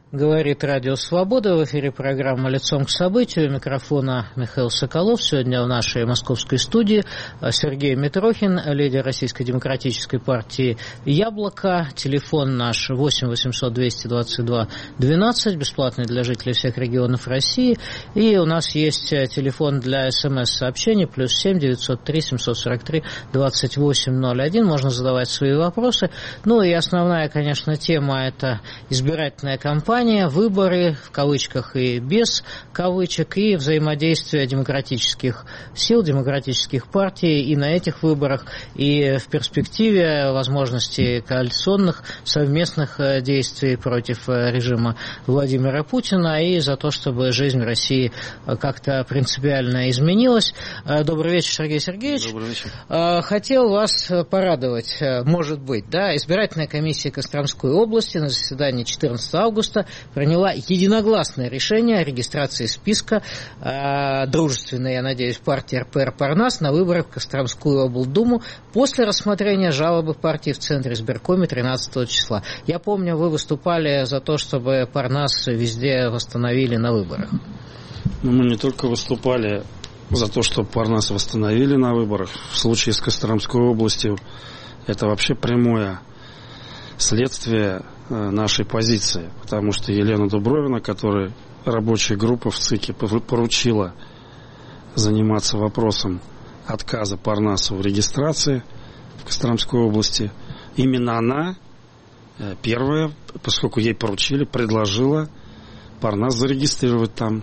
Говорит Радио Свобода. В эфире программа «Лицом к событию». У микрофона Михаил Соколов. Сегодня в нашей московской студии Сергей Митрохин, лидер Российской демократической партии «Яблоко». Телефон наш 8 800 222 12, бесплатный для жителей всех регионов России. И у нас есть телефон для СМС-сообщений +7 903 743 2801. Можно задавать свои вопросы. Ну и основная, конечно, тема – это избирательная кампания, выборы, в кавычках и без кавычек, и взаимодействие демократических сил, демократических партий и на этих выборах, и в перспективе возможности коалиционных совместных действий против режима Владимира Путина и за то, чтобы жизнь в России как-то принципиально изменилась. Добрый вечер, Сергей Сергеевич. Добрый вечер. Хотел вас порадовать, может быть, да, избирательная комиссия Костромской области на заседании 14 августа приняла единогласное решение о регистрации списка дружественной, я надеюсь, партии РПР «Парнас» на выборах в Костромскую облдуму после рассмотрения жалобы партии в Центре избиркоме 13 числа. Я помню, вы выступали за то, чтобы «Парнас» везде восстановили на выборах. Ну, мы не только выступали за то, чтобы «Парнас» восстановили на выборах. В случае с Костромской областью это вообще прямое следствие нашей позиции, потому что Елена Дубровина, которая рабочая группа в ЦИКе поручила заниматься вопросом отказа Парнасу в регистрации в Костромской области, именно она первая, поскольку ей поручили, предложила Парнас зарегистрировать там.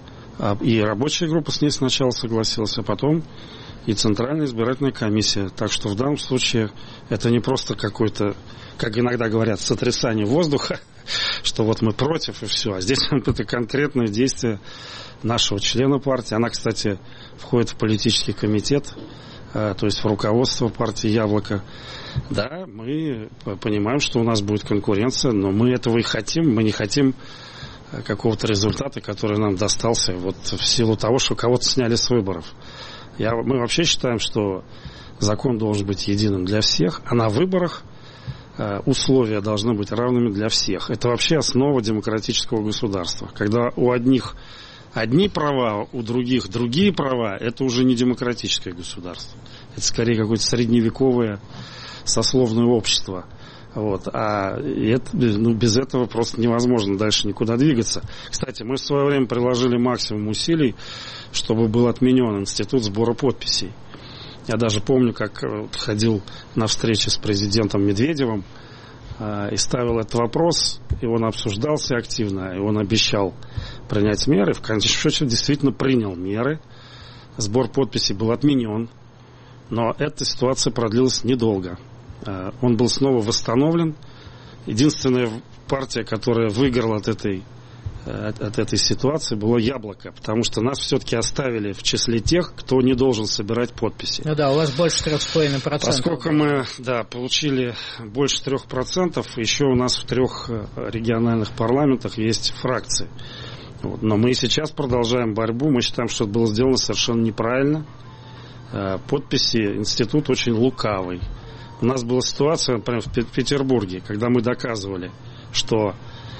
И рабочая группа с ней сначала согласилась, а потом и Центральная избирательная комиссия. Так что в данном случае это не просто какой-то, как иногда говорят, сотрясание воздуха, что вот мы против и все. А здесь это конкретное действие нашего члена партии. Она, кстати, входит в политический комитет, то есть в руководство партии «Яблоко». Да, мы понимаем, что у нас будет конкуренция, но мы этого и хотим. Мы не хотим какого-то результата, который нам достался вот в силу того, что кого-то сняли с выборов. Мы вообще считаем, что закон должен быть единым для всех, а на выборах условия должны быть равными для всех. Это вообще основа демократического государства. Когда у одних одни права, у других другие права, это уже не демократическое государство. Это скорее какое-то средневековое сословное общество. Вот. А это, без этого просто невозможно дальше никуда двигаться. Кстати, мы в свое время приложили максимум усилий, чтобы был отменен институт сбора подписей. Я даже помню, как ходил на встречи с президентом Медведевым и ставил этот вопрос, и он обсуждался активно, и он обещал принять меры. В конечном счете действительно принял меры. Сбор подписей был отменен, но эта ситуация продлилась недолго. Он был снова восстановлен. Единственная партия, которая выиграла от этой ситуации, была «Яблоко», потому что нас все-таки оставили в числе тех, кто не должен собирать подписи. Ну да, у вас больше 3,5%. Поскольку мы, получили больше 3%, еще у нас в 3 региональных парламентах есть фракции. Вот. Но мы и сейчас продолжаем борьбу. Мы считаем, что это было сделано совершенно неправильно. Подписи институт очень лукавый. У нас была ситуация, например, в Петербурге, когда мы доказывали, что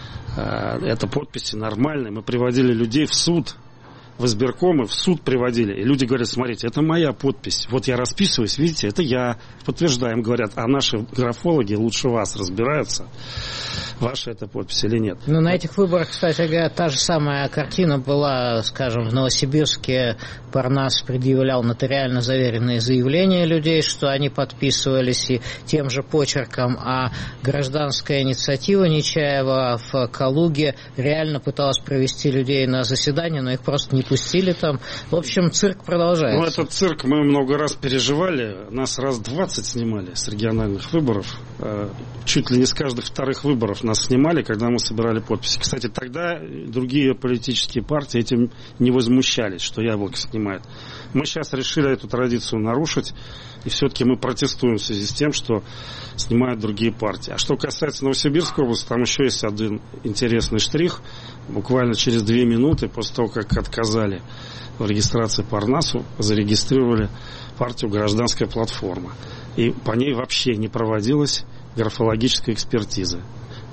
это подписи нормальные. Мы приводили людей в суд, в избиркомы, в суд приводили. И люди говорят: смотрите, это моя подпись. Вот я расписываюсь, видите, это я. Подтверждаем, говорят, а наши графологи лучше вас разбираются, ваша это подпись или нет. Ну, на этих выборах, кстати говоря, та же самая картина была, скажем, в Новосибирске. Парнас предъявлял нотариально заверенные заявления людей, что они подписывались и тем же почерком, а гражданская инициатива Нечаева в Калуге реально пыталась провести людей на заседание, но их просто не пустили там. В общем, цирк продолжается. Ну, этот цирк мы много раз переживали. Нас раз 20 снимали с региональных выборов. Чуть ли не с каждых вторых выборов нас снимали, когда мы собирали подписи. Кстати, тогда другие политические партии этим не возмущались, что «Яблоко» снимает. Мы сейчас решили эту традицию нарушить, и все-таки мы протестуем в связи с тем, что снимают другие партии. А что касается Новосибирской области, там еще есть один интересный штрих. Буквально через 2 минуты после того, как отказали в регистрации Парнасу, зарегистрировали партию «Гражданская платформа». И по ней вообще не проводилась графологическая экспертиза.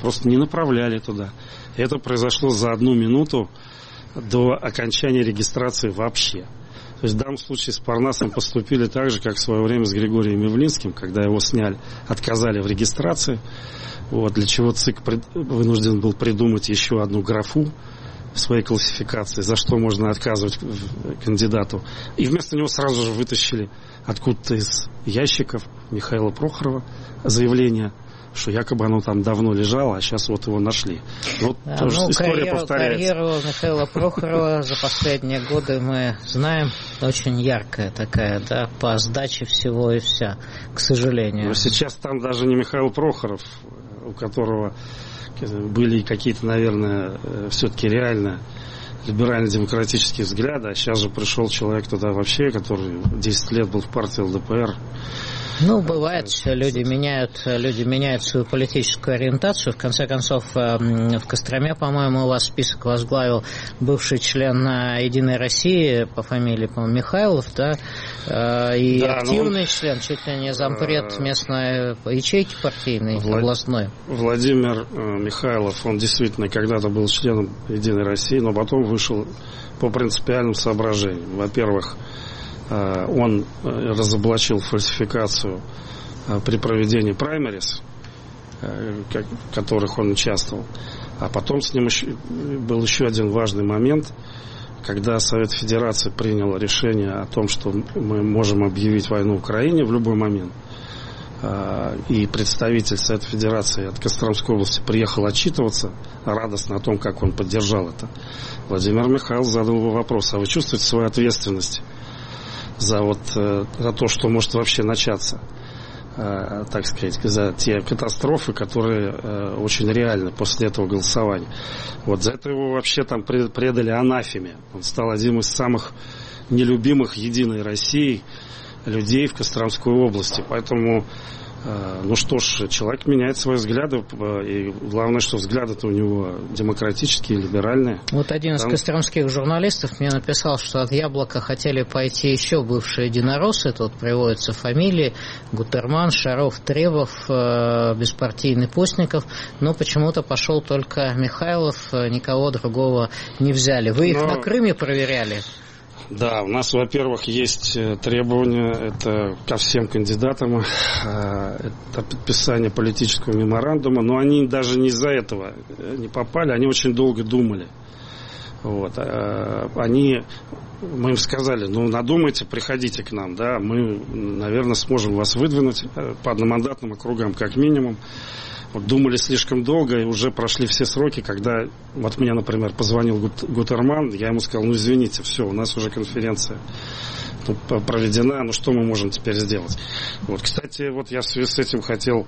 просто не направляли туда. Это произошло за 1 минуту до окончания регистрации вообще. То есть в данном случае с Парнасом поступили так же, как в свое время с Григорием Явлинским, когда его сняли, отказали в регистрации, вот, для чего ЦИК вынужден был придумать еще одну графу в своей классификации, за что можно отказывать кандидату. И вместо него сразу же вытащили откуда-то из ящиков Михаила Прохорова заявление, что якобы оно там давно лежало, а сейчас вот его нашли. Вот история повторяется. Карьеру Михаила Прохорова за последние годы мы знаем, очень яркая такая, да, по сдаче всего и вся, к сожалению. Но сейчас там даже не Михаил Прохоров, у которого были какие-то, наверное, все-таки реально либерально-демократические взгляды, а сейчас же пришел человек туда вообще, который 10 лет был в партии ЛДПР. Ну, бывает, люди меняют свою политическую ориентацию. В конце концов, в Костроме, по-моему, у вас список возглавил бывший член «Единой России» по фамилии, по-моему, Михайлов, да, и да, активный член, чуть ли не зампред местной ячейки партийной, областной. Владимир Михайлов, он действительно когда-то был членом «Единой России», но потом вышел по принципиальным соображениям. Во-первых, он разоблачил фальсификацию при проведении праймерис, в которых он участвовал. А потом с ним был еще один важный момент, когда Совет Федерации принял решение о том, что мы можем объявить войну Украине в любой момент. И представитель Совета Федерации от Костромской области приехал отчитываться радостно о том, как он поддержал это. Владимир Михайлович задал ему вопрос: а вы чувствуете свою ответственность за то, что может вообще начаться, так сказать, за те катастрофы, которые очень реальны после этого голосования. Вот за это его вообще там предали анафеме. Он стал одним из самых нелюбимых Единой России людей в Костромской области. Поэтому, ну что ж, человек меняет свои взгляды, и главное, что взгляды-то у него демократические, либеральные. Вот один из костромских журналистов мне написал, что от «Яблока» хотели пойти еще бывшие единороссы, тут приводятся фамилии: Гутерман, Шаров, Требов, беспартийный Постников, но почему-то пошел только Михайлов, никого другого не взяли. Вы их на Крыме проверяли? Да, у нас, во-первых, есть требования, это ко всем кандидатам, это подписание политического меморандума, но они даже не из-за этого не попали, они очень долго думали. Вот. Мы им сказали: ну, надумайте, приходите к нам, да, мы, наверное, сможем вас выдвинуть по одномандатным округам, как минимум. Вот думали слишком долго, и уже прошли все сроки, когда вот мне, например, позвонил Гутерман, я ему сказал: ну, извините, все, у нас уже конференция тут проведена, ну, что мы можем теперь сделать? Вот, кстати, вот я в связи с этим хотел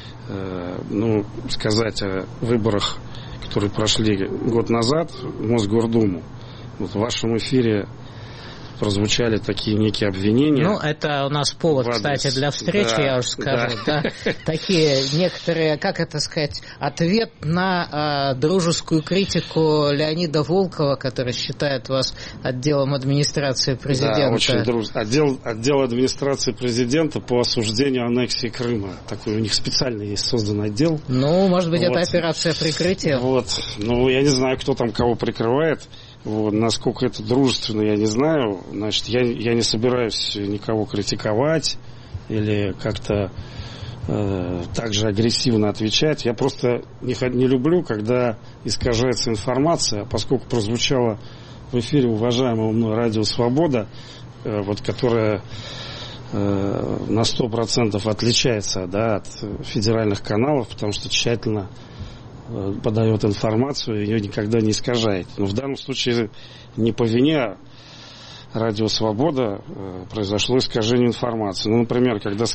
сказать о выборах, которые прошли год назад в Мосгордуму. Вот в вашем эфире прозвучали такие некие обвинения. Ну, это у нас повод, кстати, для встречи, да, я уже скажу. Да. Да, такие некоторые, как это сказать, ответ на дружескую критику Леонида Волкова, который считает вас отделом администрации президента. Да, очень дружно. Отдел администрации президента по осуждению аннексии Крыма. Такой у них специально есть создан отдел. Ну, может быть, это операция прикрытия. Вот. Ну, я не знаю, кто там кого прикрывает. Вот, насколько это дружественно, я не знаю. Значит, я не собираюсь никого критиковать или как-то так же агрессивно отвечать. Я просто не люблю, когда искажается информация, поскольку прозвучало в эфире уважаемого мной радио «Свобода», вот, которая на 100% отличается, да, от федеральных каналов, потому что тщательно подает информацию, ее никогда не искажает. Но в данном случае не по вине радио «Свобода» произошло искажение информации. Ну, например, когда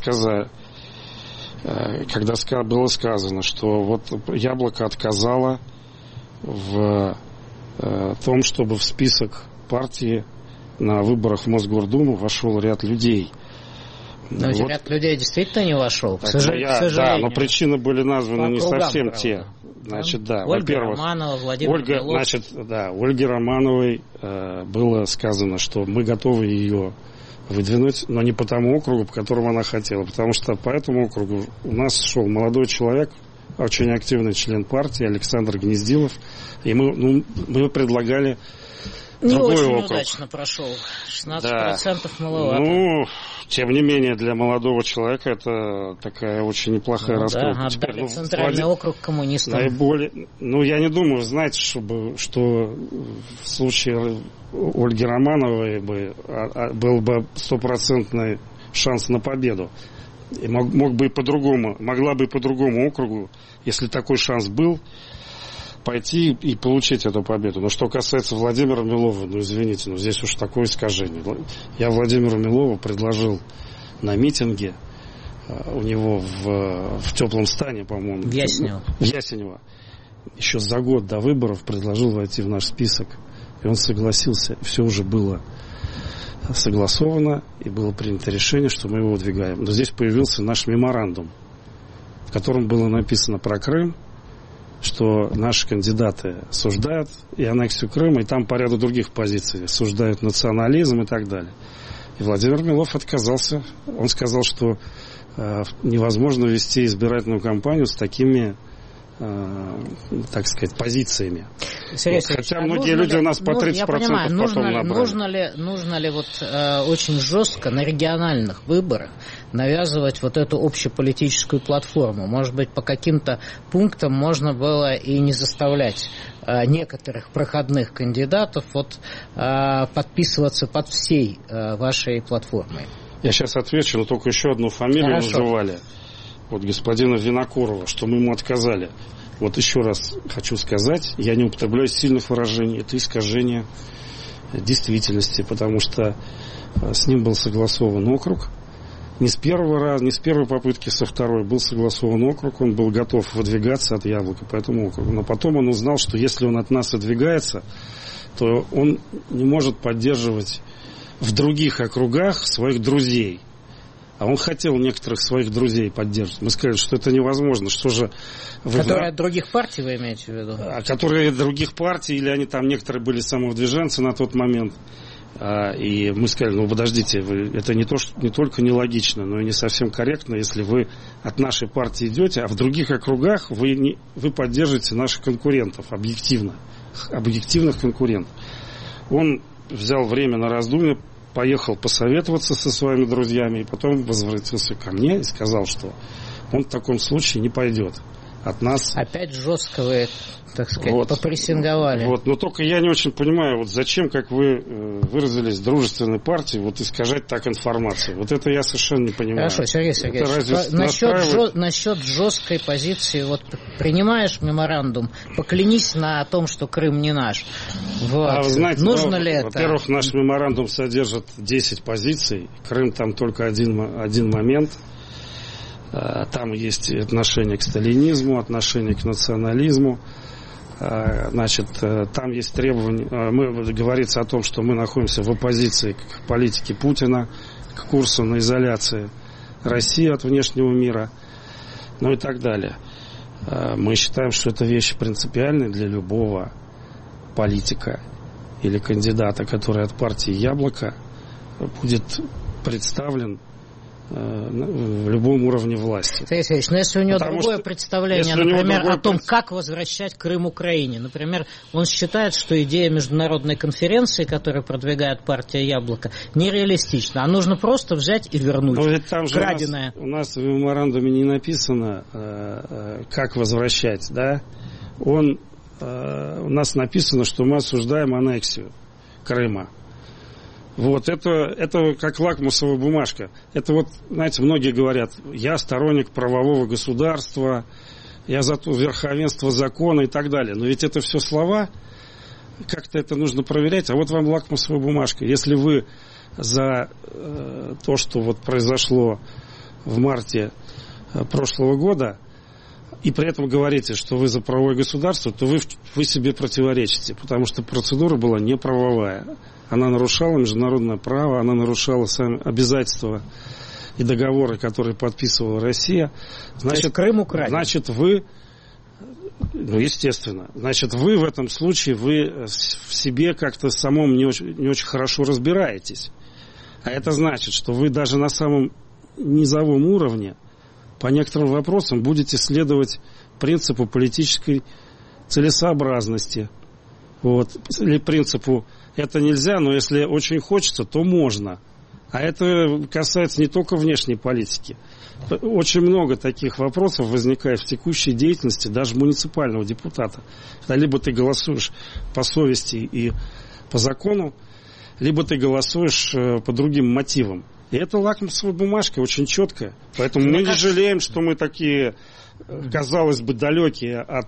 было сказано, что вот «Яблоко» отказало в том, чтобы в список партии на выборах в Мосгордуму вошел ряд людей. Но вот. Ряд людей действительно не вошел, к сожалению. Да, но причины были названы не совсем те. Значит, да, Ольга Романова, Владимир Белов. Ольге Романовой было сказано, что мы готовы ее выдвинуть, но не по тому округу, по которому она хотела, потому что по этому округу у нас шел молодой человек, очень активный член партии Александр Гнездилов. И мы предлагали не другой очень округ. Удачно прошел. 16% да. маловато. Тем не менее, для молодого человека это такая очень неплохая раскрутка. Да, отдали центральный округ коммунистам. Наиболее, я не думаю, знаете, что в случае Ольги Романовой был бы 100% шанс на победу. И могла бы и по другому округу, если такой шанс был, пойти и получить эту победу. Но что касается Владимира Милова, извините, здесь уж такое искажение. Я Владимиру Милову предложил на митинге у него в Теплом Стане, по-моему. В Ясенево. Еще за год до выборов предложил войти в наш список. И он согласился. Все уже было согласовано, и было принято решение, что мы его выдвигаем. Но здесь появился наш меморандум, в котором было написано про Крым, что наши кандидаты осуждают и аннексию Крыма, и там по ряду других позиций осуждают национализм и так далее. И Владимир Милов отказался. Он сказал, что невозможно вести избирательную кампанию с такими, так сказать, позициями. Хотя многие люди у нас по 30% я понимаю, потом набрали. Нужно ли очень жестко на региональных выборах навязывать эту общеполитическую платформу? Может быть, по каким-то пунктам можно было и не заставлять некоторых проходных кандидатов подписываться под всей вашей платформой? Я сейчас отвечу, но только еще одну фамилию называли. Господина Винокурова, что мы ему отказали. Еще раз хочу сказать, я не употребляю сильных выражений. Это искажение действительности, потому что с ним был согласован округ. Не с первой попытки, со второй был согласован округ. Он был готов выдвигаться от Яблока по этому округу. Но потом он узнал, что если он от нас выдвигается, то он не может поддерживать в других округах своих друзей. А он хотел некоторых своих друзей поддерживать. Мы сказали, что это невозможно. Что же которые от других партий, вы имеете в виду? Которые от других партий, или они там некоторые были самовыдвиженцы на тот момент. И мы сказали, подождите, это не только нелогично, но и не совсем корректно, если вы от нашей партии идете, а в других округах вы поддерживаете наших конкурентов, объективных конкурентов. Он взял время на раздумье, поехал посоветоваться со своими друзьями, и потом возвратился ко мне и сказал, что он в таком случае не пойдет от нас. Опять жестко вы, так сказать, попрессинговали. Но только я не очень понимаю, зачем, как вы выразились, дружественной партии, искажать так информацию. Это я совершенно не понимаю. Хорошо, Сергей Сергеевич, насчет жесткой позиции, принимаешь меморандум, поклянись на том, что Крым не наш. Вы знаете, нужно ли это? Во-первых, наш меморандум содержит 10 позиций, Крым там только один момент. Там есть отношение к сталинизму, отношение к национализму. Там есть требования. Говорится о том, что мы находимся в оппозиции к политике Путина, к курсу на изоляции России от внешнего мира, и так далее. Мы считаем, что это вещи принципиальные для любого политика или кандидата, который от партии «Яблоко» будет представлен в любом уровне власти. Сергей Сергеевич, если у него другое представление, например, о том, как возвращать Крым Украине, например, он считает, что идея международной конференции, которую продвигает партия «Яблоко», нереалистична, а нужно просто взять и вернуть краденое. У нас в меморандуме не написано, как возвращать, да? У нас написано, что мы осуждаем аннексию Крыма. Это как лакмусовая бумажка. Это знаете, многие говорят, я сторонник правового государства, я за верховенство закона и так далее. Но ведь это все слова, как-то это нужно проверять. А вам лакмусовая бумажка. Если вы за то, что произошло в марте прошлого года, и при этом говорите, что вы за правовое государство, то вы себе противоречите, потому что процедура была неправовая. Она нарушала международное право, она нарушала сами обязательства и договоры, которые подписывала Россия. Значит, Крым украден. Значит, вы, естественно, вы в этом случае, вы в себе как-то самом не очень хорошо разбираетесь. А это значит, что вы даже на самом низовом уровне по некоторым вопросам будете следовать принципу политической целесообразности. Вот. Или принципу «это нельзя, но если очень хочется, то можно». А это касается не только внешней политики. Очень много таких вопросов возникает в текущей деятельности даже муниципального депутата. Либо ты голосуешь по совести и по закону, либо ты голосуешь по другим мотивам. И это лакмусовая бумажка, очень четкая. Поэтому мы не жалеем, что мы такие, казалось бы, далекие от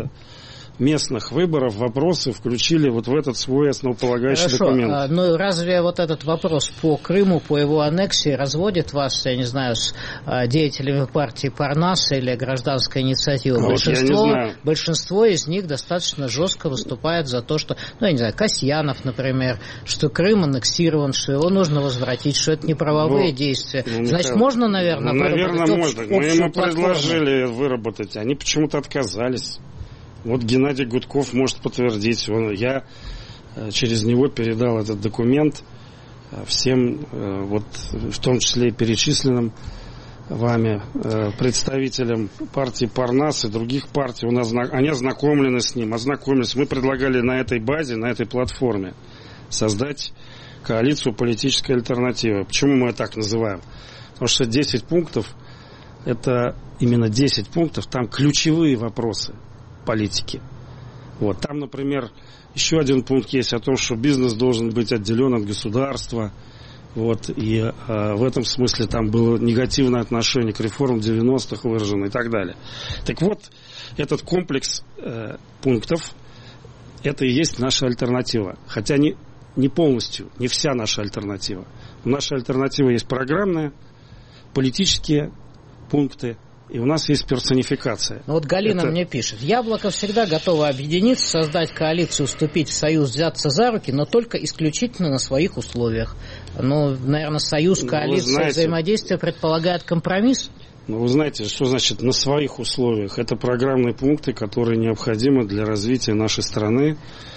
местных выборов вопросы включили вот в этот свой основополагающий документ. Но разве вот этот вопрос по Крыму, по его аннексии разводит вас, я не знаю, с деятелями партии Парнас или гражданской инициативы? Большинство из них достаточно жестко выступает за то, что, я не знаю, Касьянов, например, что Крым аннексирован, что его нужно возвратить, что это не правовые действия. Значит, можно, наверное, можно. Мы ему предложили выработать, они почему-то отказались. Вот Геннадий Гудков может подтвердить. Я через него передал этот документ всем, вот, в том числе и перечисленным вами представителям партии Парнас и других партий. Они ознакомлены с ним, ознакомились. Мы предлагали на этой базе, на этой платформе создать коалицию политической альтернативы. Почему мы ее так называем? Потому что 10 пунктов, это именно 10 пунктов, там ключевые вопросы политики. Вот. Там, например, еще один пункт есть о том, что бизнес должен быть отделен от государства. Вот. И в этом смысле там было негативное отношение к реформам 90-х выражено и так далее. Так вот, этот комплекс пунктов, это и есть наша альтернатива. Хотя не полностью, не вся наша альтернатива. Наша альтернатива есть программная, политические пункты, и у нас есть персонификация. Вот Галина мне пишет. Яблоко всегда готово объединиться, создать коалицию, вступить в союз, взяться за руки, но только исключительно на своих условиях. Наверное, союз, коалиция, взаимодействие предполагает компромисс. Вы знаете, что значит на своих условиях? Это программные пункты, которые необходимы для развития нашей страны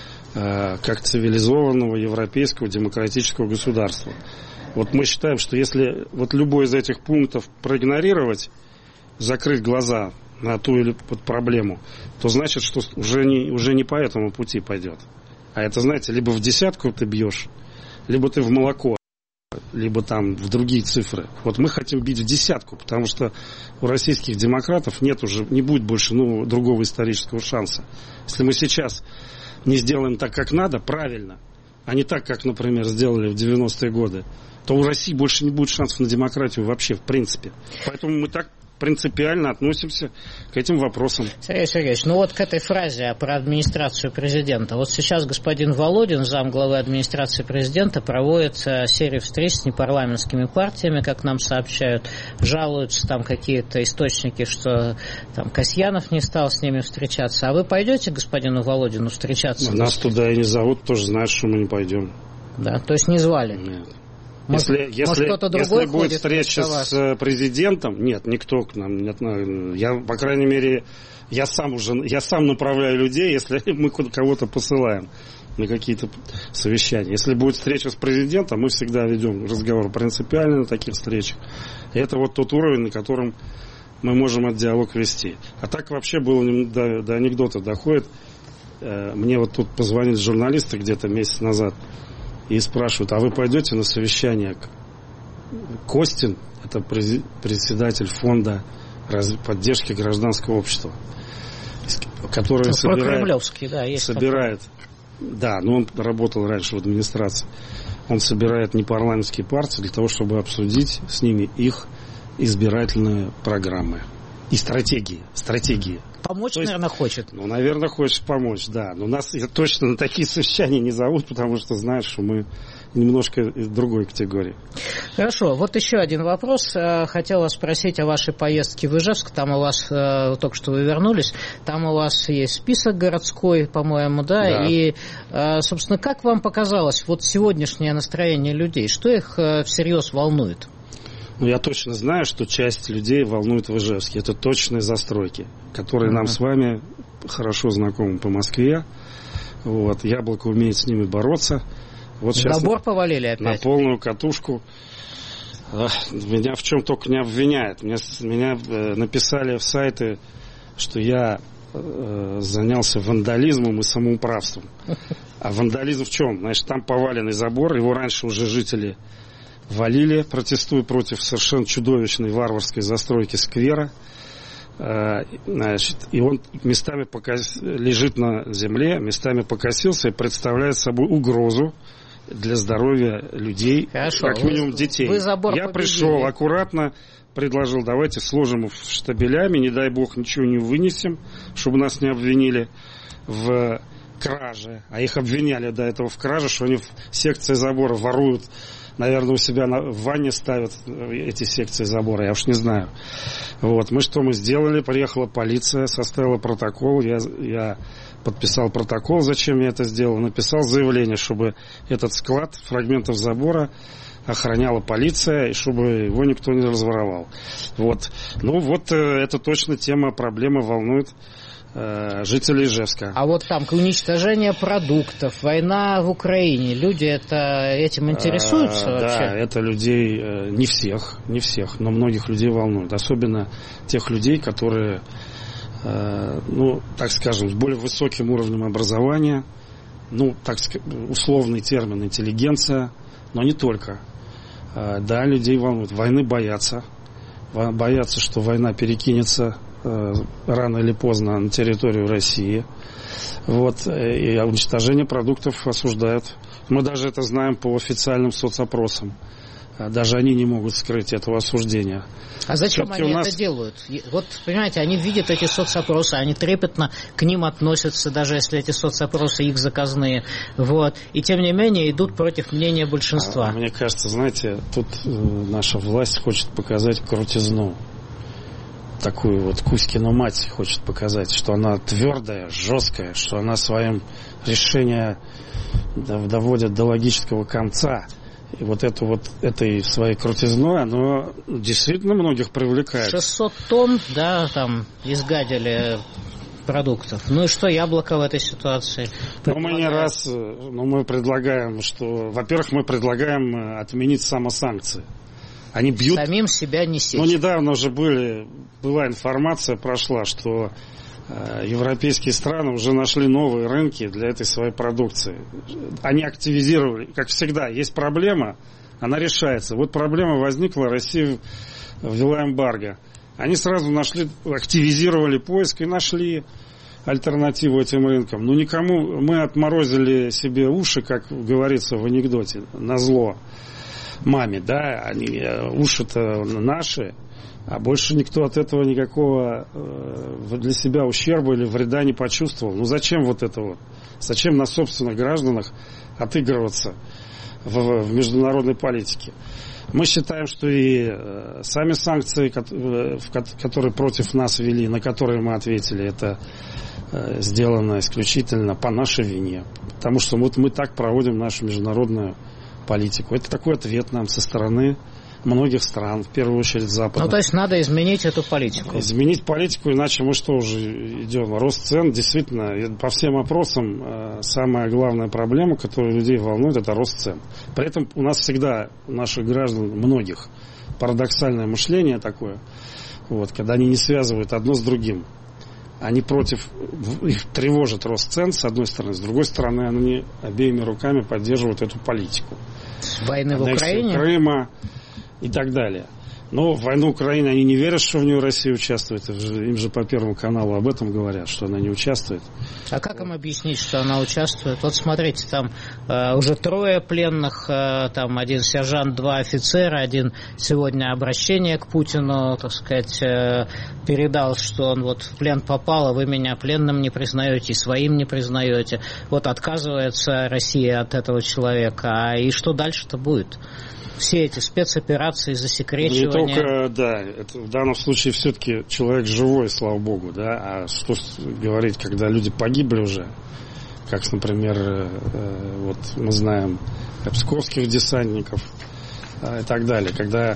как цивилизованного европейского демократического государства. Вот мы считаем, что если вот любой из этих пунктов проигнорировать, закрыть глаза на ту или под проблему, то значит, что уже не по этому пути пойдет. А это, знаете, либо в десятку ты бьешь, либо ты в молоко, либо там в другие цифры. Вот мы хотим бить в десятку, потому что у российских демократов не будет больше другого исторического шанса. Если мы сейчас не сделаем так, как надо, правильно, а не так, как, например, сделали в 90-е годы, то у России больше не будет шансов на демократию вообще, в принципе. Поэтому мы так принципиально относимся к этим вопросам. Сергей Сергеевич, к этой фразе про администрацию президента. Вот сейчас господин Володин, замглавы администрации президента, проводит серию встреч с непарламентскими партиями, как нам сообщают. Жалуются там какие-то источники, что там Касьянов не стал с ними встречаться. А вы пойдете господину Володину встречаться? Нас туда и не зовут, тоже знают, что мы не пойдем. Да, то есть не звали? Нет. Если будет встреча с президентом, нет, никто к нам не. Я, по крайней мере, я сам направляю людей, если мы кого-то посылаем на какие-то совещания. Если будет встреча с президентом, мы всегда ведем разговор принципиально на таких встречах. И это вот тот уровень, на котором мы можем этот диалог вести. А так вообще было до анекдота доходит. Мне вот тут позвонили журналисты где-то месяц назад и спрашивают, а вы пойдете на совещание? Костин, это председатель фонда поддержки гражданского общества, который собирает, но он работал раньше в администрации, он собирает непарламентские партии для того, чтобы обсудить с ними их избирательные программы и стратегии. Помочь, наверное, хочет. Наверное, хочет помочь, да. Но нас точно на такие совещания не зовут, потому что знают, что мы немножко из другой категории. Хорошо. Вот еще один вопрос. Хотел вас спросить о вашей поездке в Ижевск. Там у вас, только что вы вернулись, там у вас есть список городской, по-моему, да? И, собственно, как вам показалось вот сегодняшнее настроение людей? Что их всерьез волнует? Я точно знаю, что часть людей волнует в Ижевске. Это точные застройки, которые нам с вами хорошо знакомы по Москве. Вот. Яблоко умеет с ними бороться. Вот сейчас забор повалили опять. На полную катушку Меня в чем только не обвиняют. Меня написали в сайты, что я занялся вандализмом и самоуправством. А вандализм в чем? Значит, там поваленный забор, его раньше уже жители валили, протестуя против совершенно чудовищной варварской застройки сквера. Значит, и он местами лежит на земле, местами покосился и представляет собой угрозу для здоровья людей, хорошо, как минимум детей. Я пришел аккуратно, предложил, давайте сложим их штабелями, не дай бог ничего не вынесем, чтобы нас не обвинили в краже. А их обвиняли до этого в краже, что они в секции забора воруют. Наверное, у себя в ванне ставят эти секции забора, я уж не знаю. Вот. Мы сделали? Приехала полиция, составила протокол. Я подписал протокол, зачем я это сделал. Написал заявление, чтобы этот склад фрагментов забора охраняла полиция, и чтобы его никто не разворовал. Вот. Ну вот, это точно тема, проблема волнует жителей Ижевска. А вот там уничтожение продуктов, война в Украине, люди этим интересуются вообще? Да, это людей, не всех, но многих людей волнует. Особенно тех людей, которые, так скажем, с более высоким уровнем образования, условный термин интеллигенция, но не только. Да, людей волнует. Войны боятся, что война перекинется рано или поздно на территорию России. Вот. И уничтожение продуктов осуждают. Мы даже это знаем по официальным соцопросам. Даже они не могут скрыть этого осуждения. А зачем все-таки они это делают? Вот, понимаете, они видят эти соцопросы, они трепетно к ним относятся, даже если эти соцопросы их заказные. Вот. И тем не менее идут против мнения большинства. Мне кажется, знаете, тут наша власть хочет показать крутизну. Такую вот Кузькину мать хочет показать, что она твердая, жесткая, что она своим решением доводит до логического конца. И вот этой своей крутизной, оно действительно многих привлекает. 600 тонн, да, там изгадили продуктов. Ну и что Яблоко в этой ситуации? Мы предлагаем, что, во-первых, мы предлагаем отменить самосанкции. Они бьют... Самим себя не сечь. Недавно уже была информация, прошла, что европейские страны уже нашли новые рынки для этой своей продукции. Они активизировали, как всегда, есть проблема, она решается. Вот проблема возникла, Россия ввела эмбарго. Они сразу активизировали поиск и нашли альтернативу этим рынкам. Но никому мы отморозили себе уши, как говорится в анекдоте, назло маме, да, уши-то наши, а больше никто от этого никакого для себя ущерба или вреда не почувствовал. Ну зачем вот это вот? Зачем на собственных гражданах отыгрываться в международной политике? Мы считаем, что и сами санкции, которые против нас ввели, на которые мы ответили, это сделано исключительно по нашей вине. Потому что вот мы так проводим нашу международную политику. Это такой ответ нам со стороны многих стран, в первую очередь Запада. Ну, то есть надо изменить эту политику. Изменить политику, иначе мы что уже идем? Рост цен, действительно, по всем опросам самая главная проблема, которая людей волнует, это рост цен. При этом у нас всегда, у наших граждан, многих, парадоксальное мышление такое, вот, когда они не связывают одно с другим. Они их тревожит рост цен, с одной стороны, с другой стороны, они обеими руками поддерживают эту политику. Войны в Украине? Крыма и так далее. Но в войну Украины они не верят, что в нее Россия участвует. Им же по Первому каналу об этом говорят, что она не участвует. А как им объяснить, что она участвует? Вот смотрите, там уже 3 пленных, там 1 сержант, 2 офицера, 1 сегодня обращение к Путину, так сказать, передал, что он вот в плен попал, а вы меня пленным не признаете, своим не признаете. Вот отказывается Россия от этого человека. И что дальше-то будет? Все эти спецоперации, засекречивания. Не только, да, это в данном случае все-таки человек живой, слава богу, да, а что говорить, когда люди погибли уже, как, например, вот мы знаем псковских десантников и так далее, когда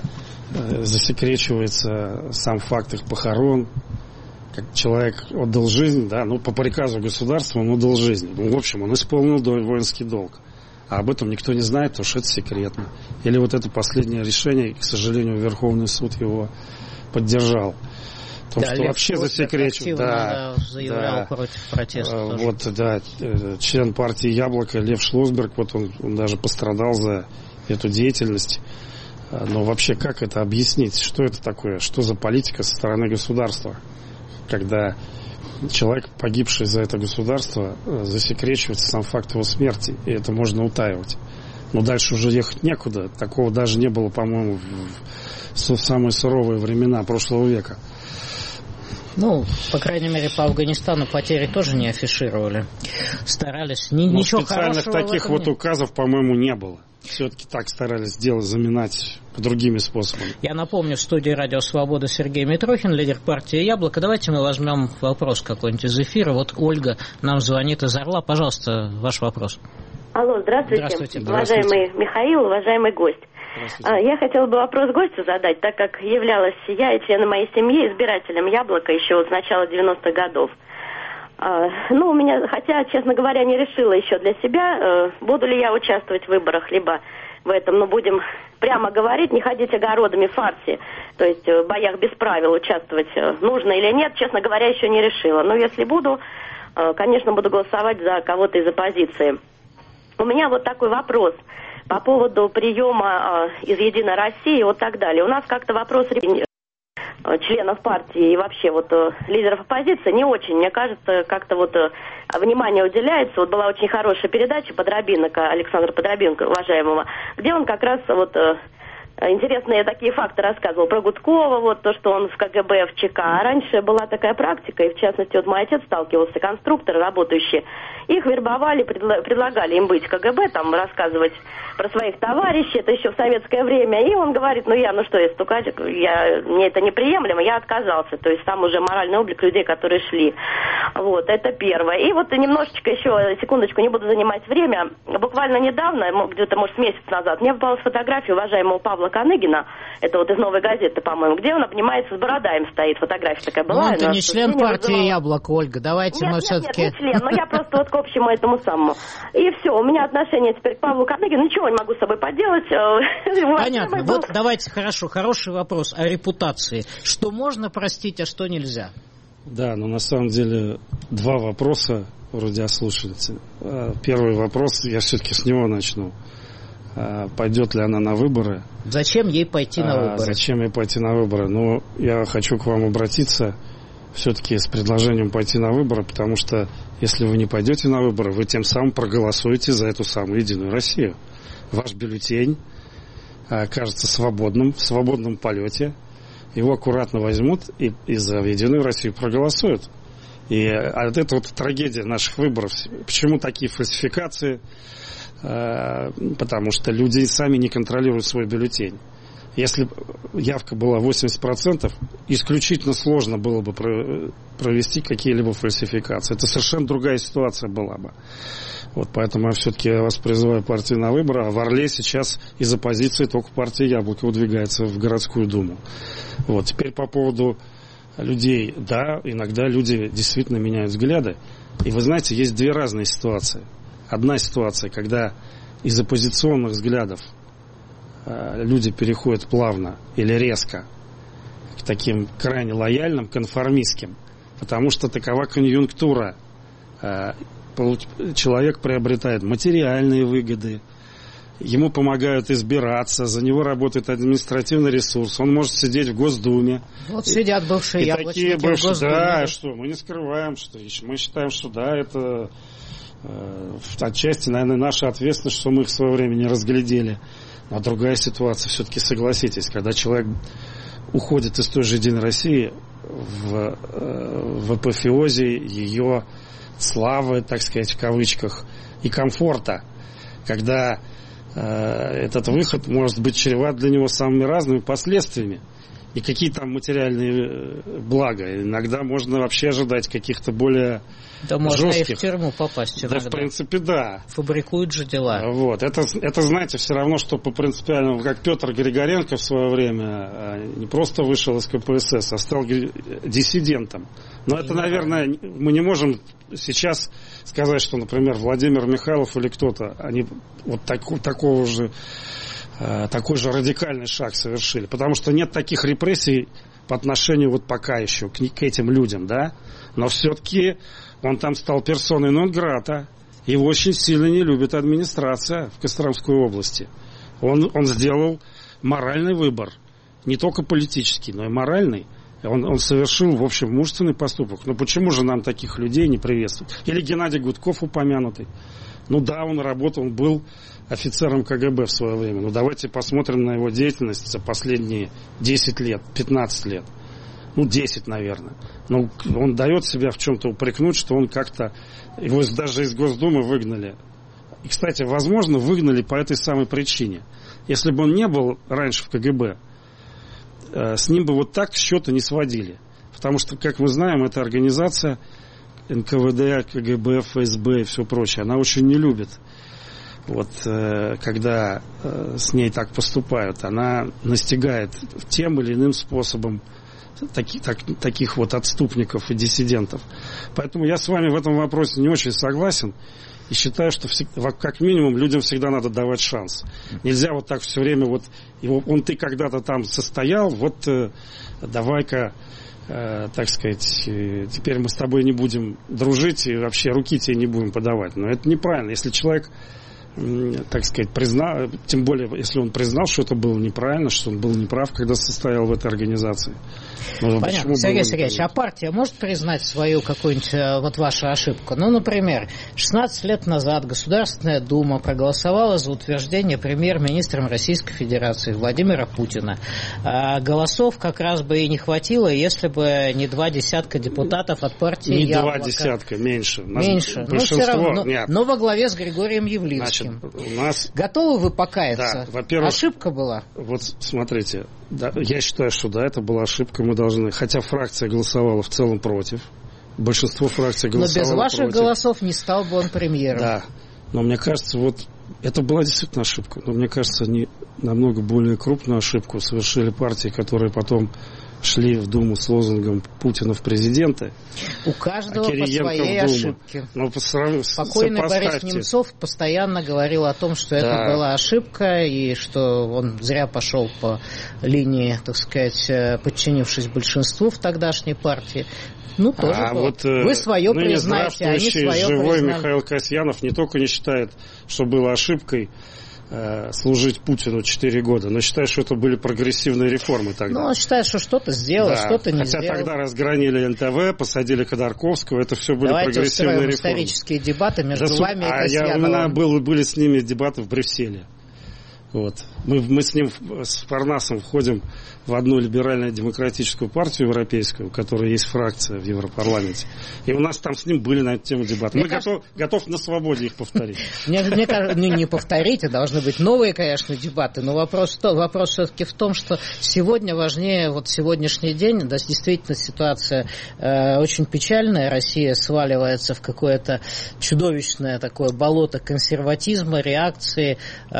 засекречивается сам факт их похорон, как человек отдал жизнь, да, ну, по приказу государства он отдал жизнь. Ну, в общем, он исполнил воинский долг. а об этом никто не знает, потому что это секретно. Или вот это последнее решение, к сожалению, Верховный суд его поддержал. Потому что вообще засекречивал. Заявлял против протеста. Вот, да, член партии «Яблоко» Лев Шлосберг, вот он даже пострадал за эту деятельность. Но вообще, как это объяснить? Что это такое? Что за политика со стороны государства? Когда человек, погибший за это государство, засекречивается сам факт его смерти, и это можно утаивать. Но дальше уже ехать некуда. Такого даже не было, по-моему, в самые суровые времена прошлого века. Ну, по крайней мере, по Афганистану потери тоже не афишировали. Старались. Ничего специальных таких вот указов, по-моему, не было. Все-таки так старались дело заминать другими способами. Я напомню, в студии «Радио Свобода» Сергей Митрохин, лидер партии «Яблоко». Давайте мы возьмем вопрос какой-нибудь из эфира. Вот Ольга нам звонит из Орла. Пожалуйста, ваш вопрос. Алло, здравствуйте. Уважаемый Михаил, уважаемый гость. Я хотела бы вопрос гостю задать, так как являлась я и члены моей семьи избирателем «Яблока» еще с начала 90-х годов. У меня, хотя, честно говоря, не решила еще для себя, буду ли я участвовать в выборах, либо в этом, будем прямо говорить, не ходить огородами в фарсе, то есть в боях без правил участвовать нужно или нет, честно говоря, еще не решила. Но если буду, конечно, буду голосовать за кого-то из оппозиции. У меня вот такой вопрос по поводу приема из «Единой России» и вот так далее. У нас как-то вопрос членов партии и вообще лидеров оппозиции не очень, мне кажется, как-то внимание уделяется. Вот была очень хорошая передача Александра Подробинка, уважаемого, где он как раз интересные такие факты рассказывал про Гудкова, то, что он в КГБ, в ЧК. А раньше была такая практика, и в частности, мой отец сталкивался, конструкторы, работающие, их вербовали, предлагали им быть в КГБ, там рассказывать про своих товарищей, это еще в советское время, и он говорит, я стукач, мне это неприемлемо, я отказался, то есть там уже моральный облик людей, которые шли. Это первое. И немножечко еще, секундочку, не буду занимать время, буквально недавно, где-то, может, месяц назад, мне попалась фотография уважаемого Павла Коныгина, это из «Новой газеты», по-моему, где он обнимается с Бородаем, стоит, фотография такая была. Это не член партии «Яблоко», Ольга, давайте мы все-таки... Нет, не член, но я просто к общему этому самому. И все, у меня отношение теперь к Павлу Коныгину, ничего не могу с собой поделать. Понятно, давайте, хороший вопрос о репутации. Что можно простить, а что нельзя? Да, но на самом деле два вопроса у радиослушательницы. Первый вопрос, я все-таки с него начну. Пойдет ли она на выборы? Зачем ей пойти на выборы? Зачем ей пойти на выборы? Я хочу к вам обратиться все-таки с предложением пойти на выборы, потому что если вы не пойдете на выборы, вы тем самым проголосуете за эту самую «Единую Россию». Ваш бюллетень окажется свободным, в свободном полете. Его аккуратно возьмут и за «Единую Россию» проголосуют. И это трагедия наших выборов. Почему такие фальсификации? Потому что люди сами не контролируют свой бюллетень. Если явка была 80%, исключительно сложно было бы провести какие-либо фальсификации. Это совершенно другая ситуация была бы. Поэтому я все-таки вас призываю партию на выборы. А в Орле сейчас из оппозиции только партия «Яблоко» выдвигается в городскую думу. Теперь по поводу людей. Да, иногда люди действительно меняют взгляды. И вы знаете, есть две разные ситуации. Одна ситуация, когда из оппозиционных взглядов люди переходят плавно или резко к таким крайне лояльным, конформистским, потому что такова конъюнктура. Человек приобретает материальные выгоды, ему помогают избираться, за него работает административный ресурс, он может сидеть в Госдуме. Сидят бывшие яблочники в Госдуме. Да, мы не скрываем, что мы считаем, что это отчасти, наверное, наша ответственность, что мы их в свое время не разглядели. А другая ситуация, все-таки согласитесь, когда человек уходит из той же «Единой России» в апофеозе ее славы, так сказать, в кавычках, и комфорта, когда этот выход может быть чреват для него самыми разными последствиями. и какие там материальные блага. Иногда можно вообще ожидать каких-то более да можно жестких. И в тюрьму попасть иногда. Да, в принципе, да. Фабрикуют же дела. Вот. Это, знаете, все равно, что по принципиальному, как Петр Григоренко в свое время не просто вышел из КПСС, а стал диссидентом. Но это, наверное, мы не можем сейчас сказать, что, например, Владимир Михайлов или кто-то, они вот такой же радикальный шаг совершили. Потому что нет таких репрессий по отношению вот пока еще к этим людям, да. Но все-таки он там стал персоной нон-грата. Его очень сильно не любит администрация в Костромской области. Он сделал моральный выбор. Не только политический, но и моральный. Он совершил, в общем, мужественный поступок. Но почему же нам таких людей не приветствовать? Или Геннадий Гудков упомянутый. Ну да, он работал, он был офицером КГБ в свое время. Но давайте посмотрим на его деятельность за последние 10 лет, 15 лет. 10, наверное. Но он дает себя в чем-то упрекнуть, что он как-то... Его даже из Госдумы выгнали. И, кстати, возможно, выгнали по этой самой причине. Если бы он не был раньше в КГБ, с ним бы вот так счеты не сводили. Потому что, как мы знаем, эта организация НКВД, КГБ, ФСБ и все прочее, она очень не любит. Вот, когда с ней так поступают, она настигает тем или иным способом таких вот отступников и диссидентов. Поэтому я с вами в этом вопросе не очень согласен и считаю, что как минимум людям всегда надо давать шанс. Нельзя вот так все время ты когда-то там состоял, давай-ка, так сказать, теперь мы с тобой не будем дружить и вообще руки тебе не будем подавать. Но это неправильно. Если человек, так сказать, признал, тем более, если он признал, что это было неправильно, что он был неправ, когда состоял в этой организации. Понятно. Сергей Сергеевич, а партия может признать свою какую-нибудь вашу ошибку? Например, 16 лет назад Государственная Дума проголосовала за утверждение премьер-министром Российской Федерации Владимира Путина. Голосов как раз бы и не хватило, если бы не 20 депутатов от партии Яблоко. Не 20, меньше. Меньше. Большинство, все равно, нет. Но во главе с Григорием Явлинским. Значит, у нас... Готовы вы покаяться? Да, во-первых, ошибка была? Вот смотрите, да, я считаю, что да, это была ошибка, мы должны... Хотя фракция голосовала в целом против. Большинство фракций голосовало против. Но без ваших голосов не стал бы он премьером. Да, но мне кажется, это была действительно ошибка. Но мне кажется, они намного более крупную ошибку совершили партии, которые потом шли в Думу с лозунгом Путина в президенты. У каждого по своей ошибке. Покойный Борис Немцов постоянно говорил о том, что это была ошибка, и что он зря пошел по линии, так сказать, подчинившись большинству в тогдашней партии. Тоже вы свое признаете, они свое живой признали. Михаил Касьянов не только не считает, что было ошибкой служить Путину 4 года, но считает, что это были прогрессивные реформы тогда. Он считает, что что-то сделал, что-то не сделал. Хотя тогда разгранили НТВ, посадили Ходорковского, это все были прогрессивные реформы. Исторические дебаты между вами и Касьяновым. У меня были с ними дебаты в Брюсселе. Мы с ним, с Парнасом, входим в одну либерально-демократическую партию европейскую, у которой есть фракция в Европарламенте. И у нас там с ним были на эту тему дебаты. Мы готовы на свободе их повторить. Мне кажется, не повторить, а должны быть новые, конечно, дебаты. Но вопрос все-таки в том, что сегодня важнее, сегодняшний день, да, действительно ситуация очень печальная. Россия сваливается в какое-то чудовищное такое болото консерватизма, реакции.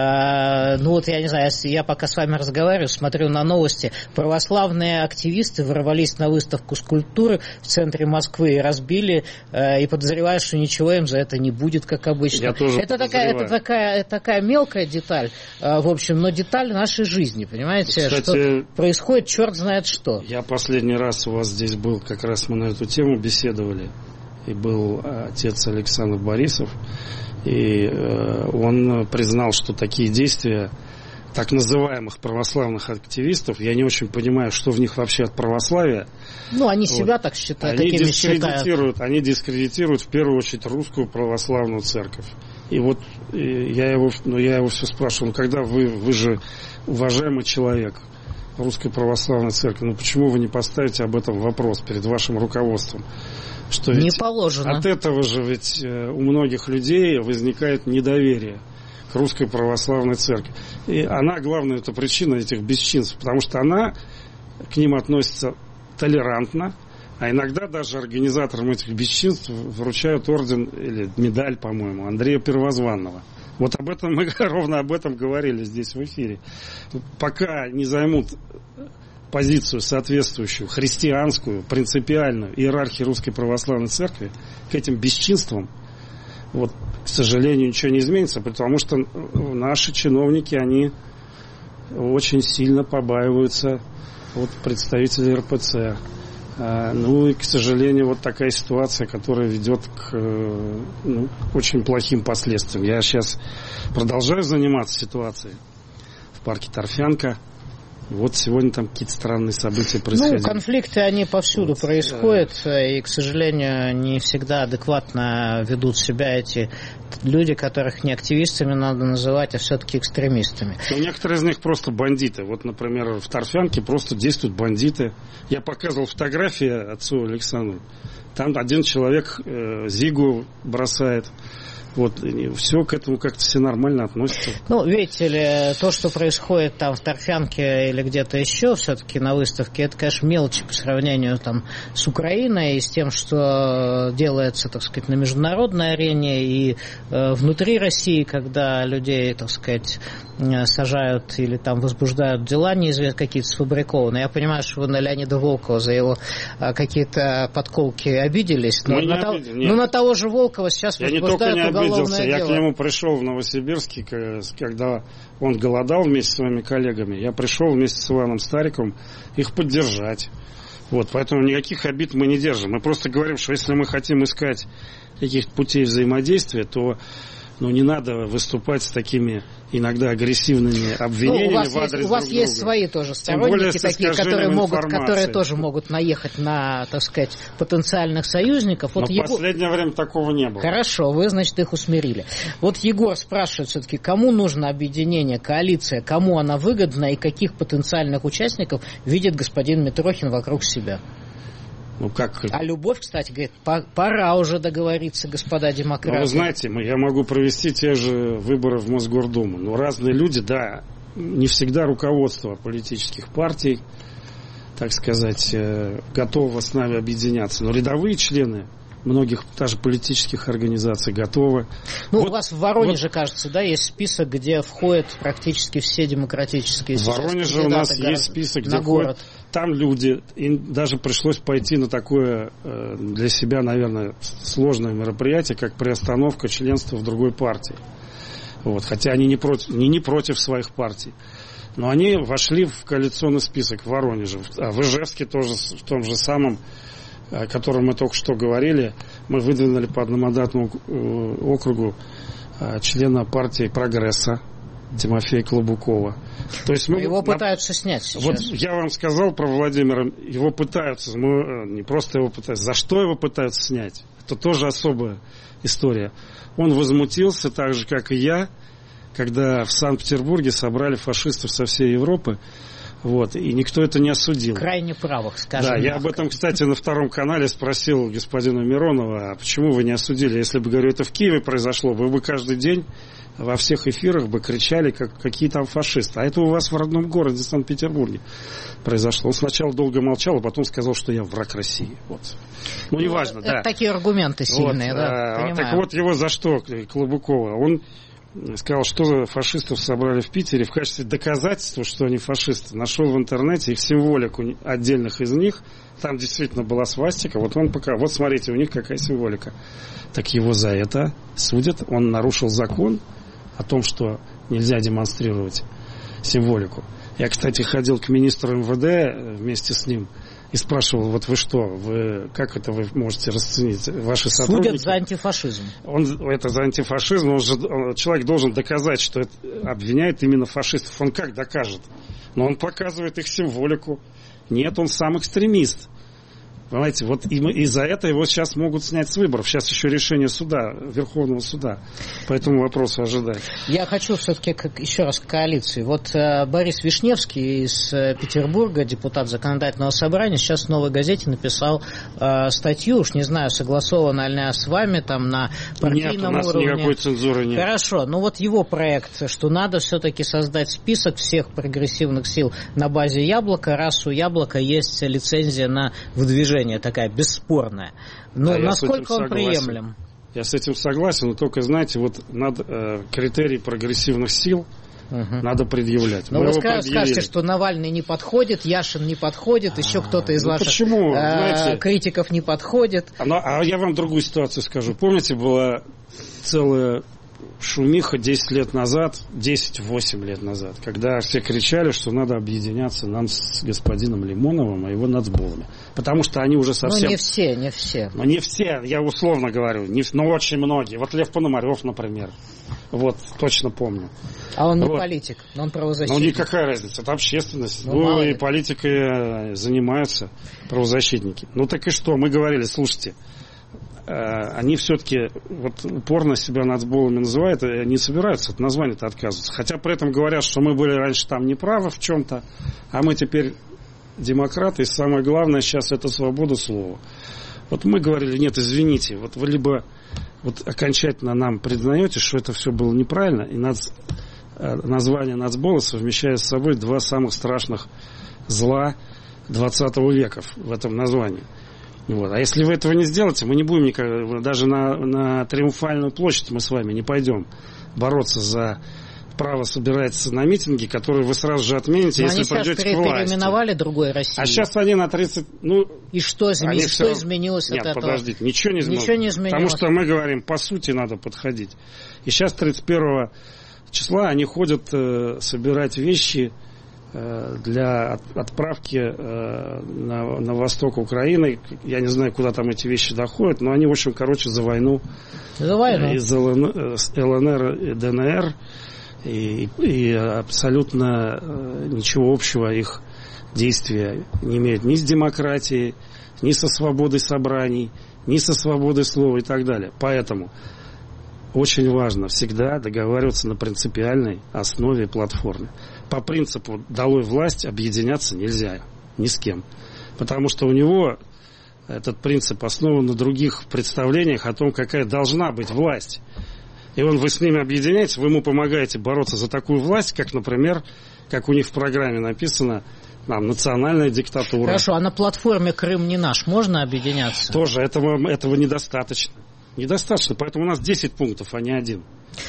Я не знаю, я пока с вами разговариваю, смотрю на новости. Православные активисты ворвались на выставку скульптуры в центре Москвы и разбили, и подозревают, что ничего им за это не будет, как обычно. Это такая мелкая деталь, в общем, но деталь нашей жизни, понимаете? Кстати, что происходит черт знает что. Я последний раз у вас здесь был, как раз мы на эту тему беседовали, и был отец Александр Борисов, и он признал, что такие действия так называемых православных активистов, я не очень понимаю, что в них вообще от православия. Они себя так считают, такими считают. Они дискредитируют в первую очередь русскую православную церковь. И я его все спрашивал, когда вы же уважаемый человек русской православной церкви, почему вы не поставите об этом вопрос перед вашим руководством? Что не положено. От этого же ведь у многих людей возникает недоверие к русской православной церкви. И она, главная, это причина этих бесчинств, потому что она к ним относятся толерантно, а иногда даже организаторам этих бесчинств вручают орден или медаль, по-моему, Андрея Первозванного. Вот об этом мы ровно об этом говорили здесь в эфире. Пока не займут позицию соответствующую христианскую, принципиальную иерархии Русской Православной Церкви, к этим бесчинствам, вот, к сожалению, ничего не изменится, потому что наши чиновники, они очень сильно побаиваются вот, представителей РПЦ. Ну и, к сожалению, вот такая ситуация, которая ведет к очень плохим последствиям. Я сейчас продолжаю заниматься ситуацией в парке Торфянка. Вот сегодня там какие-то странные события происходили. Ну, конфликты, они повсюду происходят, и, к сожалению, не всегда адекватно ведут себя эти люди, которых не активистами надо называть, а все-таки экстремистами. Ну, некоторые из них просто бандиты. Вот, например, в Торфянке просто действуют бандиты. Я показывал фотографии отцу Александру. Там один человек зигу бросает. Вот, все к этому как-то все нормально относятся. Ну, видите ли, то, что происходит там в Торфянке или где-то еще, все-таки на выставке, это, конечно, мелочи по сравнению там с Украиной и с тем, что делается, так сказать, на международной арене и внутри России, когда людей, так сказать, сажают или там возбуждают дела неизвестно какие-то сфабрикованные. Я понимаю, что вы на Леонида Волкова за его какие-то подколки обиделись, но на того же Волкова сейчас возбуждают уголовное дело. Я к нему пришел в Новосибирске, когда он голодал вместе с своими коллегами. Я пришел вместе с Иваном Стариковым их поддержать. Вот, поэтому никаких обид мы не держим. Мы просто говорим, что если мы хотим искать каких-то путей взаимодействия, то не надо выступать с такими иногда агрессивными обвинениями в адрес друг друга. У вас есть свои тоже сторонники, такие, которые тоже могут наехать на, так сказать, потенциальных союзников. Но в последнее время такого не было. Хорошо, вы, значит, их усмирили. Вот Егор спрашивает все-таки, кому нужно объединение, коалиция, кому она выгодна и каких потенциальных участников видит господин Митрохин вокруг себя? А Любовь, кстати, говорит, пора уже договориться, господа демократы. Вы знаете, я могу провести те же выборы в Мосгордуму. Но разные люди, да, не всегда руководство политических партий, так сказать, готово с нами объединяться. Но рядовые члены многих даже политических организаций готовы. У вас в Воронеже, кажется, да, есть список, где входят практически все демократические силы. В Воронеже у нас есть список, где входят там люди. Им даже пришлось пойти на такое для себя, наверное, сложное мероприятие, как приостановка членства в другой партии. Вот. Хотя они не против своих партий. Но они вошли в коалиционный список в Воронеже. А в Ижевске тоже, в том же самом, о котором мы только что говорили, мы выдвинули по одномандатному округу члена партии «Прогресса» Тимофея Клобукова. То есть его пытаются снять сейчас. Вот я вам сказал про Владимира, его пытаются, не просто его пытаются, за что его пытаются снять? Это тоже особая история. Он возмутился так же, как и я, когда в Санкт-Петербурге собрали фашистов со всей Европы. Вот, и никто это не осудил. Крайне правых, скажем. Да, я об этом, кстати, на втором канале спросил господина Миронова, а почему вы не осудили? Если бы, говорю, это в Киеве произошло, вы бы каждый день во всех эфирах бы кричали, какие там фашисты. А это у вас в родном городе, Санкт-Петербурге, произошло. Он сначала долго молчал, а потом сказал, что я враг России. Вот. Неважно, да. Это такие аргументы сильные, вот, да, понимаю. Так вот, его за что, Клобукова? Он сказал, что фашистов собрали в Питере в качестве доказательства, что они фашисты. Нашел в интернете их символику отдельных из них. Там действительно была свастика. Вот он пока. Вот смотрите, у них какая символика. Так его за это судят. Он нарушил закон о том, что нельзя демонстрировать символику. Я, кстати, ходил к министру МВД вместе с ним и спрашивал, вот вы что, как это вы можете расценить? Ваши сотрудники... Судят за антифашизм. Это за антифашизм, человек должен доказать, что это обвиняет именно фашистов. Он как докажет? Но он показывает их символику. Нет, он сам экстремист. Понимаете, вот и за это его сейчас могут снять с выборов. Сейчас еще решение суда, Верховного суда. По этому вопросу ожидать. Я хочу все-таки еще раз к коалиции. Вот Борис Вишневский из Петербурга, депутат Законодательного собрания, сейчас в «Новой газете» написал статью, уж не знаю, согласована ли она с вами там на партийном уровне. Нет, у нас никакой цензуры нет. Хорошо, ну вот его проект, что надо все-таки создать список всех прогрессивных сил на базе «Яблока», раз у «Яблока» есть лицензия на выдвижение такая бесспорная. Но да, насколько он приемлем? Я с этим согласен, но только, знаете, вот надо критерий прогрессивных сил надо предъявлять. Но вы скажете, что Навальный не подходит, Яшин не подходит, еще кто-то из ваших критиков не подходит. А я вам другую ситуацию скажу. Помните, была целая шумиха 10 лет назад, 10-8 лет назад, когда все кричали, что надо объединяться нам с господином Лимоновым и его нацболами. Потому что они уже совсем... Ну, не все. Ну, не все, я условно говорю, но очень многие. Вот Лев Пономарев, например. Вот, точно помню. А он не политик, но он правозащитник. Ну, никакая разница, это общественность. Ну, и политикой занимаются правозащитники. Ну, так и что? Мы говорили, слушайте, они все-таки вот упорно себя нацболами называют, и не собираются от названия-то отказываться. Хотя при этом говорят, что мы были раньше там неправы в чем-то, а мы теперь демократы, и самое главное сейчас это свобода слова. Вот мы говорили, нет, извините, вот вы либо вот окончательно нам признаете, что это все было неправильно, и название нацбола совмещает с собой два самых страшных зла 20 века в этом названии. Вот. А если вы этого не сделаете, мы не будем никогда, даже на Триумфальную площадь мы с вами не пойдем бороться за право собираться на митинги, которые вы сразу же отмените, если придете к власти. Они переименовали другой Россию. А сейчас они на 30... И что изменилось от этого? Нет, подождите, ничего не изменилось. Потому что мы говорим, по сути надо подходить. И сейчас 31 числа они ходят собирать вещи для отправки на восток Украины. Я не знаю, куда там эти вещи доходят, но они, в общем, за войну. Из ЛНР и ДНР. И абсолютно ничего общего их действия не имеют ни с демократией, ни со свободой собраний, ни со свободой слова и так далее. Поэтому очень важно всегда договариваться на принципиальной основе и платформе. По принципу «долой власть» объединяться нельзя ни с кем. Потому что у него этот принцип основан на других представлениях о том, какая должна быть власть. И вы с ними объединяетесь, вы ему помогаете бороться за такую власть, как, например, как у них в программе написано, национальная диктатура. Хорошо, а на платформе «Крым не наш» можно объединяться? Тоже этого недостаточно. Недостаточно, поэтому у нас 10 пунктов, а не один.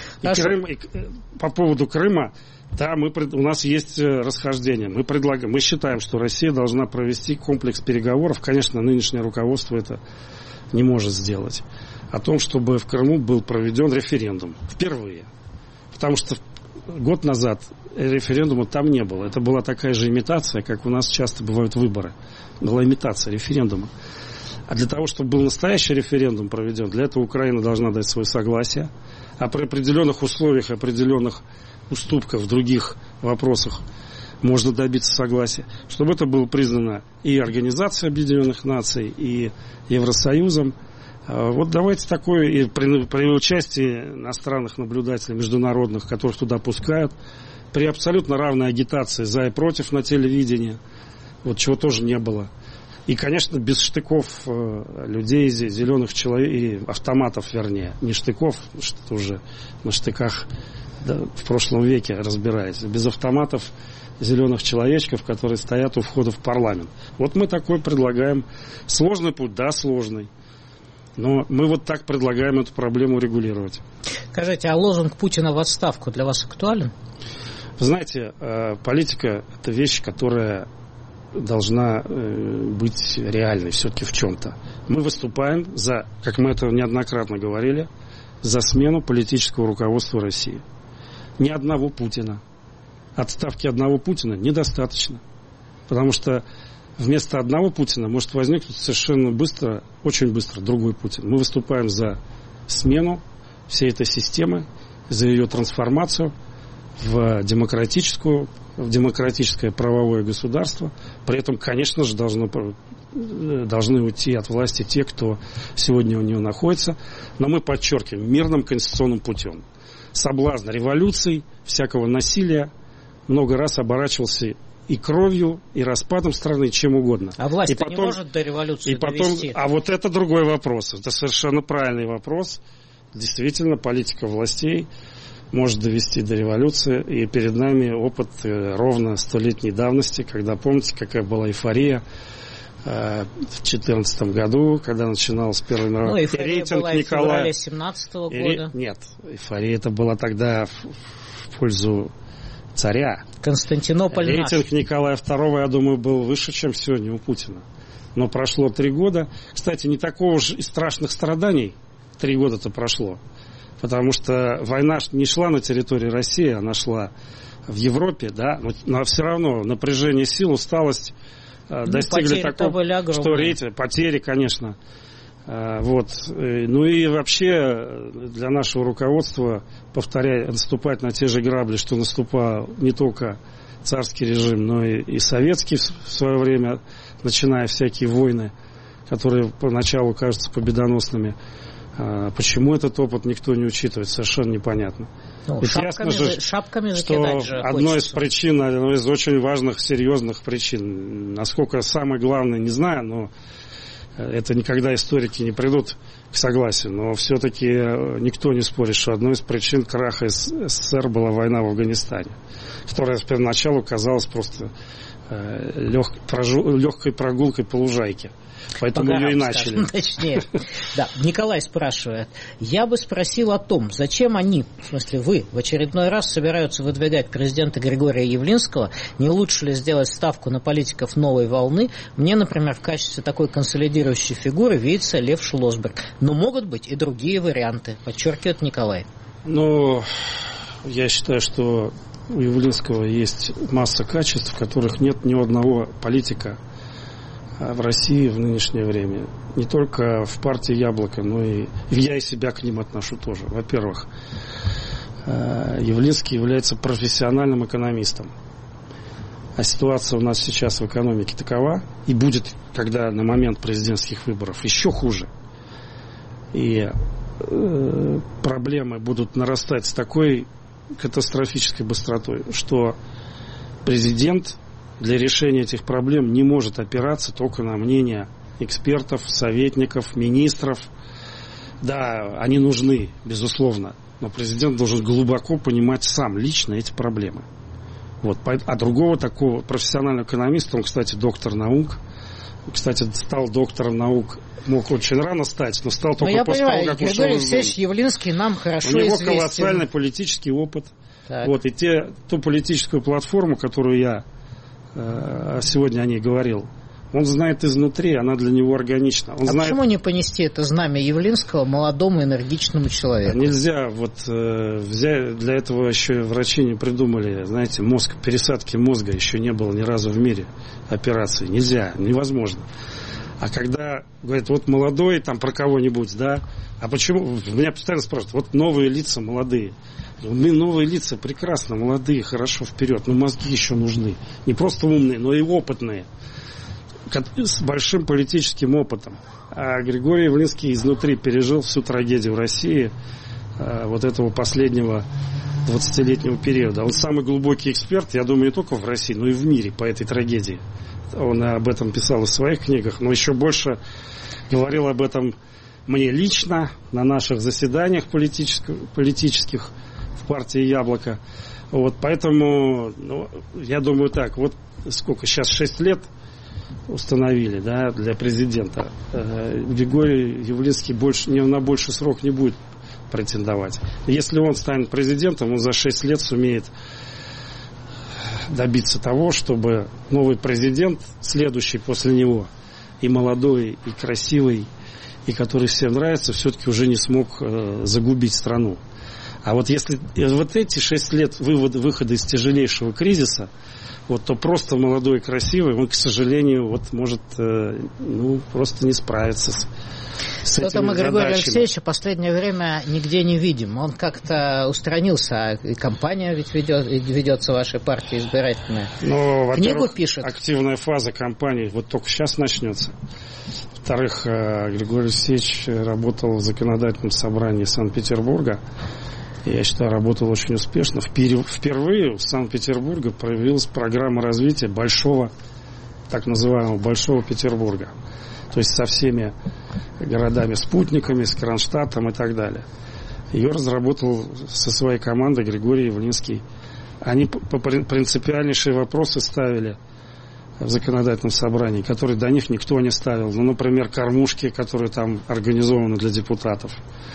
И по поводу Крыма, да, у нас есть расхождение. Мы считаем, что Россия должна провести комплекс переговоров. Конечно, нынешнее руководство это не может сделать. О том, чтобы в Крыму был проведен референдум. Впервые. Потому что год назад референдума там не было. Это была такая же имитация, как у нас часто бывают выборы. Была имитация референдума. А для того, чтобы был настоящий референдум проведен, для этого Украина должна дать свое согласие. А при определенных условиях, определенных уступках в других вопросах можно добиться согласия. Чтобы это было признано и Организацией Объединенных Наций, и Евросоюзом. Вот давайте такое, и при участии иностранных наблюдателей, международных, которых туда пускают, при абсолютно равной агитации за и против на телевидении, вот чего тоже не было. И, конечно, без штыков людей, зеленых человек, и автоматов, вернее, не штыков, что уже на штыках в прошлом веке разбирается, без автоматов зеленых человечков, которые стоят у входа в парламент. Вот мы такой предлагаем. Сложный путь, да, сложный. Но мы вот так предлагаем эту проблему регулировать. Скажите, а лозунг Путина в отставку для вас актуален? Вы знаете, политика – это вещь, которая должна быть реальной все-таки в чем-то. Мы выступаем за, как мы это неоднократно говорили, за смену политического руководства России. Ни одного Путина. Отставки одного Путина недостаточно. Потому что вместо одного Путина может возникнуть совершенно быстро, очень быстро другой Путин. Мы выступаем за смену всей этой системы, за ее трансформацию в демократическую, в демократическое правовое государство. При этом, конечно же, должны уйти от власти те, кто сегодня у нее находится. Но мы подчеркиваем, мирным конституционным путем. Соблазн революций, всякого насилия много раз оборачивался и кровью, и распадом страны, чем угодно. А власть не может до революции довести? А вот это другой вопрос. Это совершенно правильный вопрос. Действительно, политика властей может довести до революции. И перед нами опыт ровно 100-летней давности, когда, помните, какая была эйфория в 2014 году, когда начиналась Первая мировая. Эйфория была в феврале 2017 года. Нет, эйфория это была тогда в пользу царя. Константинополь рейтинг наш. Николая II, я думаю, был выше, чем сегодня у Путина. Но прошло 3 года. Кстати, не такого уж и страшных страданий 3 года-то прошло. Потому что война не шла на территории России, она шла в Европе, да, но все равно напряжение сил, усталость достигли такого, что потери, конечно. Вот. Ну и вообще для нашего руководства, повторяю, наступать на те же грабли, что наступал не только царский режим, но и советский в свое время, начиная всякие войны, которые поначалу кажутся победоносными. Почему этот опыт никто не учитывает, совершенно непонятно. Ведь ясно же, шапками что одной из причин, одной из очень важных, серьезных причин, насколько самое главное, не знаю, но это никогда историки не придут к согласию, но все-таки никто не спорит, что одной из причин краха СССР была война в Афганистане, которая поначалу казалась просто легкой прогулкой по лужайке. Поэтому ее и начали. Точнее. Да, Николай спрашивает. Я бы спросил о том, зачем они, в смысле вы, в очередной раз собираются выдвигать президента Григория Явлинского, не лучше ли сделать ставку на политиков новой волны? Мне, например, в качестве такой консолидирующей фигуры видится Лев Шлосберг. Но могут быть и другие варианты, подчеркивает Николай. Ну, я считаю, что у Явлинского есть масса качеств, в которых нет ни одного политика в России в нынешнее время. Не только в партии «Яблоко», но и я и себя к ним отношу тоже. Во-первых, Явлинский является профессиональным экономистом. А ситуация у нас сейчас в экономике такова, и будет, когда на момент президентских выборов, еще хуже. И проблемы будут нарастать с такой катастрофической быстротой, что президент для решения этих проблем не может опираться только на мнение экспертов, советников, министров. Да, они нужны, безусловно, но президент должен глубоко понимать сам лично эти проблемы. Вот. А другого такого профессионального экономиста, он, кстати, доктор наук, стал доктором наук, мог очень рано стать, но стал только после того, как ушел из Григорий Алексеевич Явлинский нам хорошо известен. У него колоссальный политический опыт. Вот, и ту политическую платформу, которую я сегодня о ней говорил, он знает изнутри, она для него органична. Почему не понести это знамя Явлинского молодому энергичному человеку? Нельзя взять, для этого еще врачи не придумали, знаете, пересадки мозга еще не было ни разу в мире операции. Нельзя, невозможно. А когда говорят, вот молодой, там про кого-нибудь, да, а почему, меня постоянно спрашивают, вот новые лица молодые. Мы новые лица, прекрасно, молодые, хорошо, вперед, но мозги еще нужны. Не просто умные, но и опытные, с большим политическим опытом. А Григорий Явлинский изнутри пережил всю трагедию в России вот этого последнего 20-летнего периода. Он самый глубокий эксперт, я думаю, не только в России, но и в мире по этой трагедии. Он об этом писал в своих книгах, но еще больше говорил об этом мне лично на наших заседаниях политических в партии «Яблоко». Вот, поэтому, я думаю так, вот сколько сейчас, 6 лет установили, да, для президента. Григорий Явлинский на больший срок не будет претендовать. Если он станет президентом, он за 6 лет сумеет добиться того, чтобы новый президент, следующий после него, и молодой, и красивый, и который всем нравится, все-таки уже не смог загубить страну. А вот если вот эти 6 лет выхода из тяжелейшего кризиса, вот, то просто молодой и красивый, он, к сожалению, вот может просто не справиться с этими Что-то мы Григория задачами. Алексеевича в последнее время нигде не видим. Он как-то устранился, и кампания ведь ведется вашей партии избирательная. Но, книгу пишет. Активная фаза кампании вот только сейчас начнется. Во-вторых, Григорий Алексеевич работал в законодательном собрании Санкт-Петербурга. Я считаю, работал очень успешно. Впервые в Санкт-Петербурге проявилась программа развития большого, так называемого Большого Петербурга. То есть со всеми городами-спутниками, с Кронштадтом и так далее. Ее разработал со своей командой Григорий Явлинский. Они принципиальнейшие вопросы ставили в законодательном собрании, которые до них никто не ставил. Ну, например, кормушки, которые там организованы для депутатов.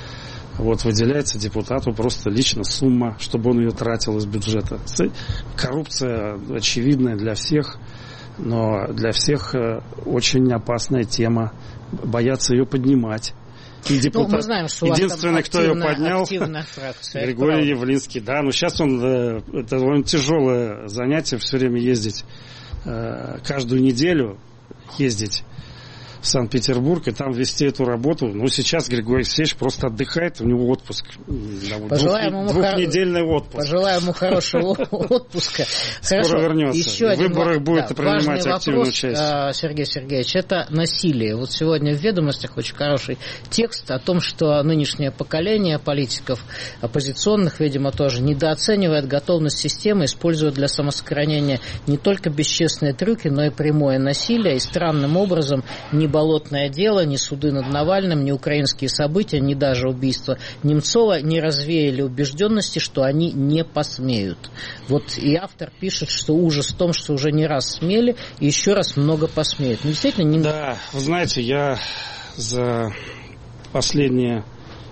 Вот выделяется депутату просто лично сумма, чтобы он ее тратил из бюджета. Коррупция очевидная для всех, но для всех очень опасная тема. Боятся ее поднимать. И депутат, мы знаем, что единственный, кто ее поднял, Григорий Явлинский. Да, но сейчас он тяжелое занятие все время ездить, каждую неделю ездить в Санкт-Петербург и там вести эту работу. Но сейчас Григорий Алексеевич просто отдыхает, у него отпуск. Двухнедельный отпуск. Пожелаем ему хорошего отпуска. Скоро вернется. В выборах будет принимать активное участие. Сергей Сергеевич, это насилие. Вот сегодня в «Ведомостях» очень хороший текст о том, что нынешнее поколение политиков оппозиционных, видимо, тоже недооценивает готовность системы, используя для самосохранения не только бесчестные трюки, но и прямое насилие. И странным образом ни болотное дело, ни суды над Навальным, ни украинские события, ни даже убийство Немцова не развеяли убежденности, что они не посмеют. Вот и автор пишет, что ужас в том, что уже не раз смели, и еще раз много посмеют. Но действительно не... Да, вы знаете, я за последнее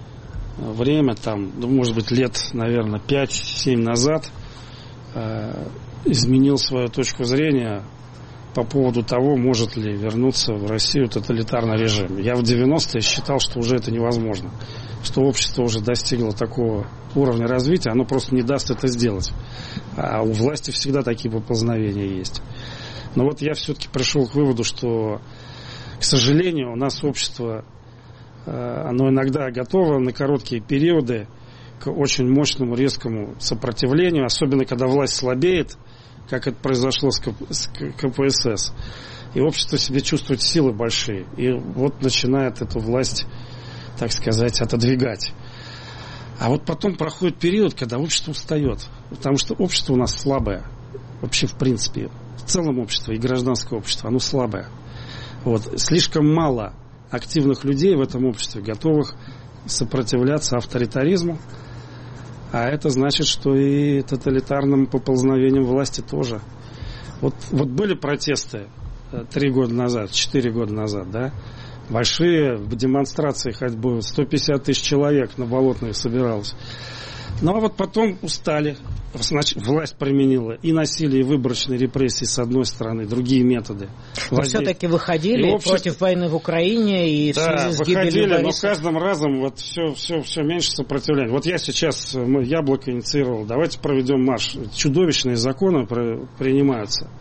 время, там, может быть, лет, наверное, 5-7 назад изменил свою точку зрения по поводу того, может ли вернуться в Россию тоталитарный режим. Я в 90-е считал, что уже это невозможно, что общество уже достигло такого уровня развития, оно просто не даст это сделать. А у власти всегда такие поползновения есть. Но вот я все-таки пришел к выводу, что, к сожалению, у нас общество, оно иногда готово на короткие периоды к очень мощному, резкому сопротивлению, особенно когда власть слабеет, как это произошло с КПСС. И общество себе чувствует силы большие. И вот начинает эту власть, так сказать, отодвигать. А вот потом проходит период, когда общество устает. Потому что общество у нас слабое. Вообще, в принципе, в целом общество и гражданское общество, оно слабое. Вот. Слишком мало активных людей в этом обществе, готовых сопротивляться авторитаризму. А это значит, что и тоталитарным поползновением власти тоже. Вот были протесты 3 года назад, 4 года назад, да? Большие демонстрации ходьбы, 150 тысяч человек на Болотной собиралось. Ну, а вот потом устали. Власть применила и насилие, и выборочные репрессии с одной стороны, другие методы. Но все-таки выходили против войны в Украине и в связи с гибелью Бориса. Но с каждым разом вот все меньше сопротивления. Вот я сейчас Яблоко инициировал. Давайте проведем марш. Чудовищные законы принимаются.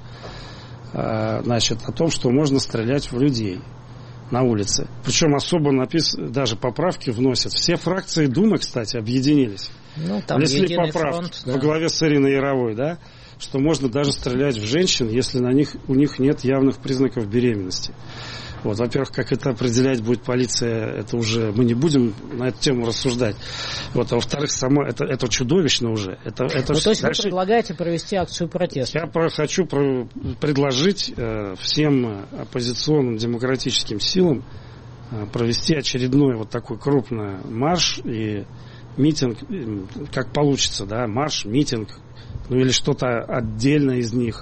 Значит, о том, что можно стрелять в людей на улице. Причем особо даже поправки вносят. Все фракции Думы, кстати, объединились. Ну, там внесли поправки во главе с Ириной Яровой, да, что можно даже стрелять в женщин, если у них нет явных признаков беременности. Вот, во-первых, как это определять будет полиция, это уже мы не будем на эту тему рассуждать. Вот, а во-вторых, это чудовищно уже. То есть вы предлагаете провести акцию протеста? Я хочу предложить всем оппозиционным демократическим силам провести очередной вот такой крупный марш и митинг, как получится, да, марш, митинг, ну или что-то отдельно из них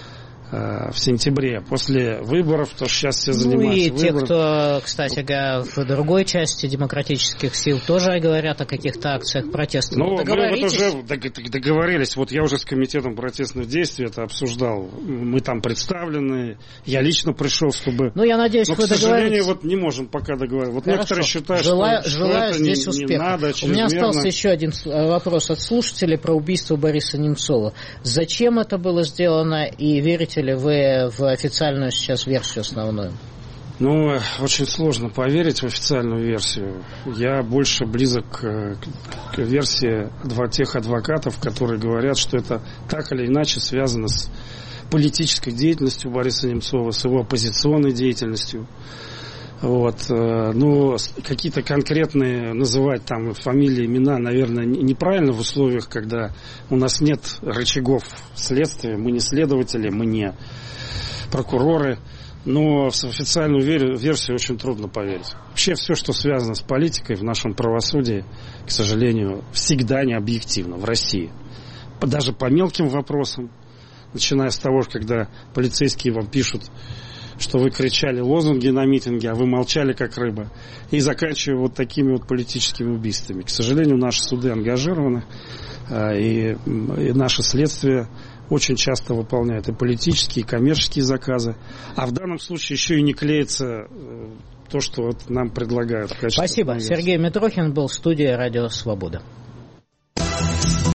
в сентябре, после выборов, то сейчас все занимаются выборами. И те, кто, кстати, в другой части демократических сил тоже говорят о каких-то акциях протеста. Ну, мы вот уже договорились, вот я уже с комитетом протестных действий это обсуждал, мы там представлены, я лично пришел, чтобы... Ну, я надеюсь, вы договоритесь. К сожалению, вот не можем пока договориться. Вот некоторые считают, что это здесь не надо, У меня остался еще один вопрос от слушателей про убийство Бориса Немцова. Зачем это было сделано и верите ли вы в официальную сейчас версию основную? Ну, очень сложно поверить в официальную версию. Я больше близок к версии тех адвокатов, которые говорят, что это так или иначе связано с политической деятельностью Бориса Немцова, с его оппозиционной деятельностью. Вот. Но какие-то конкретные называть там фамилии, имена, наверное, неправильно в условиях, когда у нас нет рычагов следствия, мы не следователи, мы не прокуроры. Но в официальную версию очень трудно поверить. Вообще все, что связано с политикой в нашем правосудии, к сожалению, всегда не объективно в России. Даже по мелким вопросам, начиная с того, когда полицейские вам пишут, что вы кричали лозунги на митинге, а вы молчали как рыба, и заканчивая вот такими вот политическими убийствами. К сожалению, наши суды ангажированы, и наше следствие очень часто выполняет и политические, и коммерческие заказы. А в данном случае еще и не клеится то, что вот нам предлагают. Спасибо. Сергей Митрохин был в студии «Радио Свобода».